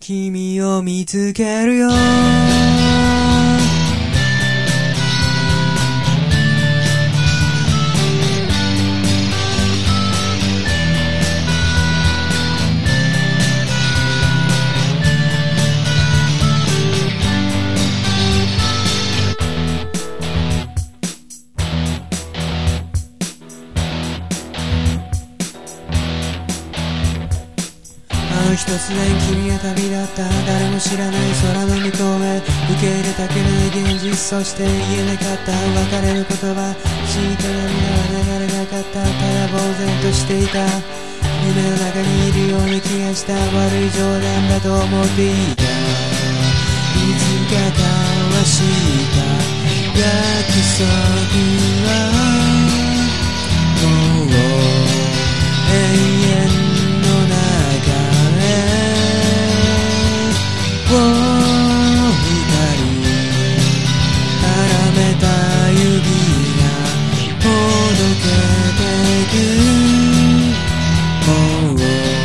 君を見つけるよ。突然君は旅立った。誰も知らない空の向こうへ受け入れたくない現実、そして言えなかった別れる言葉。血と涙は流れなかった。ただ呆然としていた。夢の中にいるような気がした。悪い冗談だと思っていた。いつか交わした約束はもう永遠二人絡めた指がほどけてく。もう君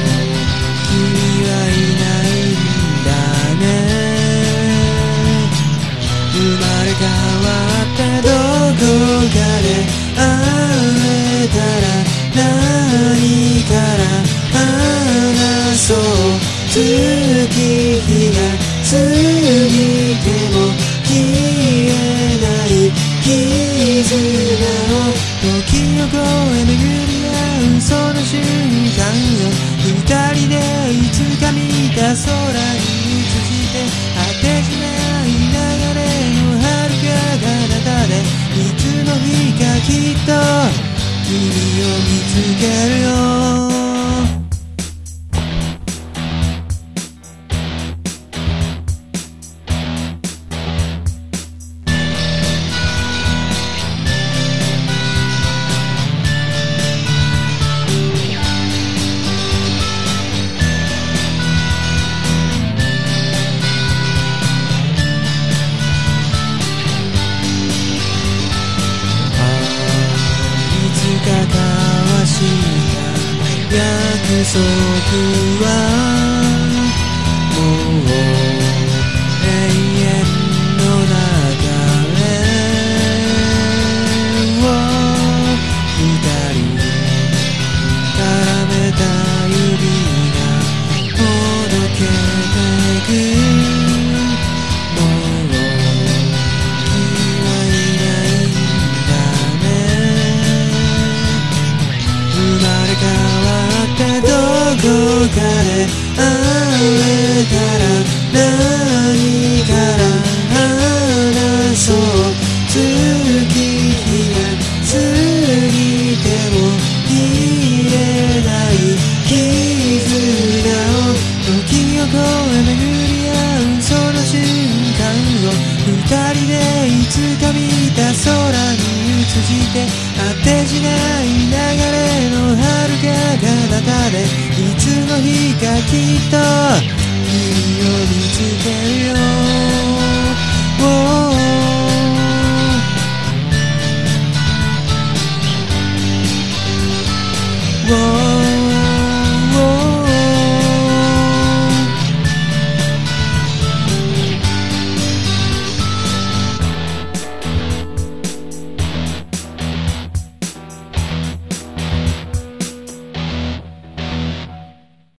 はいないんだね。生まれ変わってどこかで会えたら何から話そう。月日が過ぎても消えない絆を時を超え巡り合うその瞬間を二人でいつか見た空に映して果てしない流れの遥か彼方でいつの日かきっと君を見つけるよ。約束はもう永遠の中へを二人絡めた指がほどけてく。もう君はいないんだね。生まれ変わどこかで会えたら何から話そう。月日が過ぎても消えない絆を時を超え巡り合うその瞬間を二人でいつか見た空に映して果てしない流れの遥か彼方でいつの日かきっと